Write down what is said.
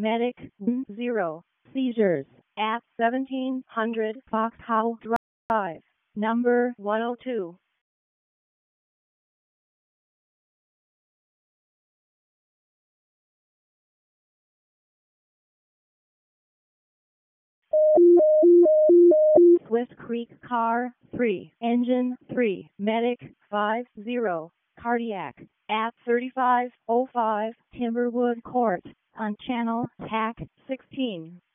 Medic 0. Seizures at 1700 Foxhouse Drive, number 102. Swift Creek Car 3, Engine 3, Medic 50, Cardiac at 3505 Timberwood Court on Channel TAC 16.